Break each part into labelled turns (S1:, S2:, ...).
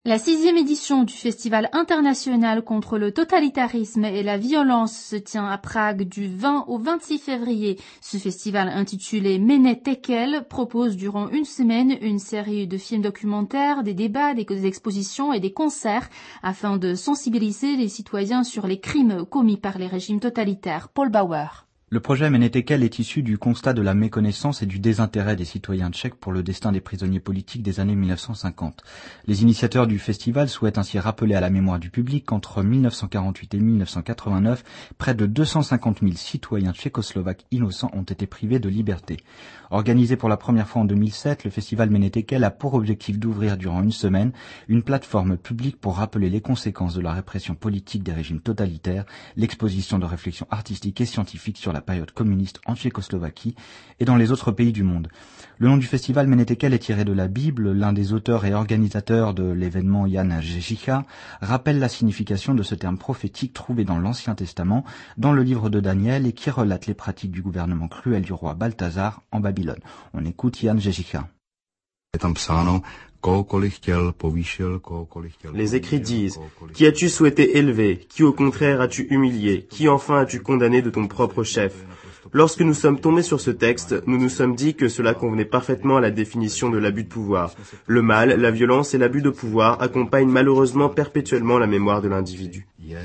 S1: La 6e édition du Festival international contre le totalitarisme et la violence se tient à Prague du 20 au 26 février. Ce festival intitulé Mene Tekel propose durant une semaine une série de films documentaires, des débats, des expositions et des concerts afin de sensibiliser les citoyens sur les crimes commis par les régimes totalitaires. Paul Bauer.
S2: Le projet Mene Tekel est issu du constat de la méconnaissance et du désintérêt des citoyens tchèques pour le destin des prisonniers politiques des années 1950. Les initiateurs du festival souhaitent ainsi rappeler à la mémoire du public qu'entre 1948 et 1989, près de 250 000 citoyens tchécoslovaques innocents ont été privés de liberté. Organisé pour la première fois en 2007, le festival Mene Tekel a pour objectif d'ouvrir durant une semaine une plateforme publique pour rappeler les conséquences de la répression politique des régimes totalitaires, l'exposition de réflexions artistiques et scientifiques sur la période communiste en Tchécoslovaquie et dans les autres pays du monde. Le nom du festival Mene Tekel est tiré de la Bible. L'un des auteurs et organisateurs de l'événement, Jan Žežicha, rappelle la signification de ce terme prophétique trouvé dans l'Ancien Testament, dans le livre de Daniel et qui relate les pratiques du gouvernement cruel du roi Balthazar en Babylone. On écoute Jan Žežicha.
S3: Les écrits disent: qui as-tu souhaité élever? Qui au contraire as-tu humilié? Qui enfin as-tu condamné de ton propre chef? Lorsque nous sommes tombés sur ce texte, nous nous sommes dit que cela convenait parfaitement à la définition de l'abus de pouvoir. Le mal, la violence et l'abus de pouvoir accompagnent malheureusement perpétuellement la mémoire de l'individu.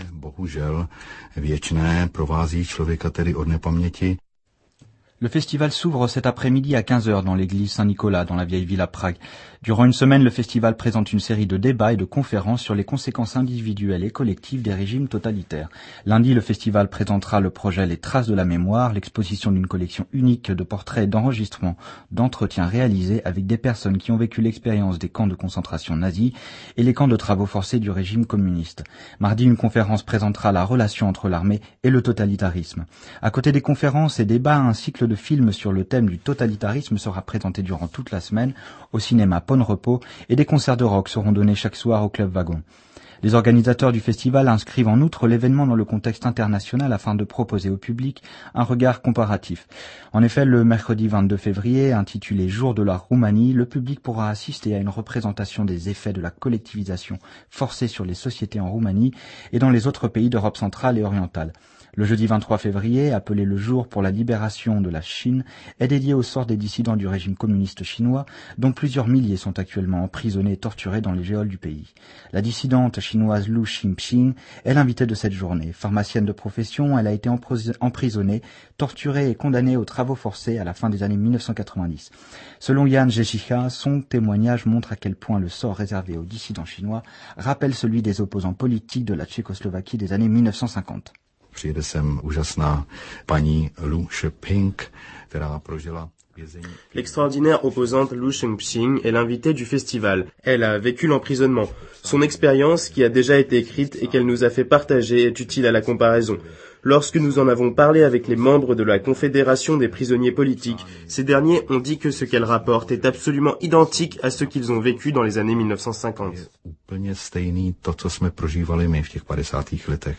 S2: Le festival s'ouvre cet après-midi à 15h dans l'église Saint-Nicolas, dans la vieille ville à Prague. Durant une semaine, le festival présente une série de débats et de conférences sur les conséquences individuelles et collectives des régimes totalitaires. Lundi, le festival présentera le projet Les Traces de la mémoire, l'exposition d'une collection unique de portraits et d'enregistrements, d'entretiens réalisés avec des personnes qui ont vécu l'expérience des camps de concentration nazis et les camps de travaux forcés du régime communiste. Mardi, une conférence présentera la relation entre l'armée et le totalitarisme. À côté des conférences et débats, un cycle de films sur le thème du totalitarisme sera présenté durant toute la semaine au cinéma Pon Repos et des concerts de rock seront donnés chaque soir au Club Wagon. Les organisateurs du festival inscrivent en outre l'événement dans le contexte international afin de proposer au public un regard comparatif. En effet, le mercredi 22 février, intitulé Jour de la Roumanie, le public pourra assister à une représentation des effets de la collectivisation forcée sur les sociétés en Roumanie et dans les autres pays d'Europe centrale et orientale. Le jeudi 23 février, appelé le jour pour la libération de la Chine, est dédié au sort des dissidents du régime communiste chinois, dont plusieurs milliers sont actuellement emprisonnés et torturés dans les geôles du pays. La dissidente chinoise Lu Xingping est l'invitée de cette journée. Pharmacienne de profession, elle a été emprisonnée, torturée et condamnée aux travaux forcés à la fin des années 1990. Selon Jan Žežicha, son témoignage montre à quel point le sort réservé aux dissidents chinois rappelle celui des opposants politiques de la Tchécoslovaquie des années 1950.
S4: Přijede sem úžasná paní Lu Xingping, která prožila vězení.
S3: L'extraordinaire opposante Lu Xingping est l'invitée du festival. Elle a vécu l'emprisonnement. Son expérience, qui a déjà été écrite et qu'elle nous a fait partager, est utile à la comparaison. Lorsque nous en avons parlé avec les membres de la Confédération des prisonniers politiques, ces derniers ont dit que ce qu'elle rapporte est absolument identique à ce qu'ils ont vécu dans les années 1950.
S4: Úplně stejný to, co jsme prožívali my v těch 50. letech.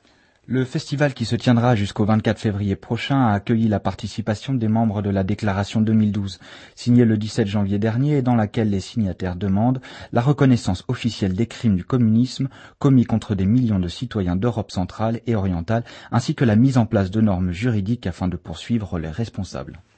S2: Le festival qui se tiendra jusqu'au 24 février prochain a accueilli la participation des membres de la déclaration 2012, signée le 17 janvier dernier et dans laquelle les signataires demandent la reconnaissance officielle des crimes du communisme commis contre des millions de citoyens d'Europe centrale et orientale, ainsi que la mise en place de normes juridiques afin de poursuivre les responsables.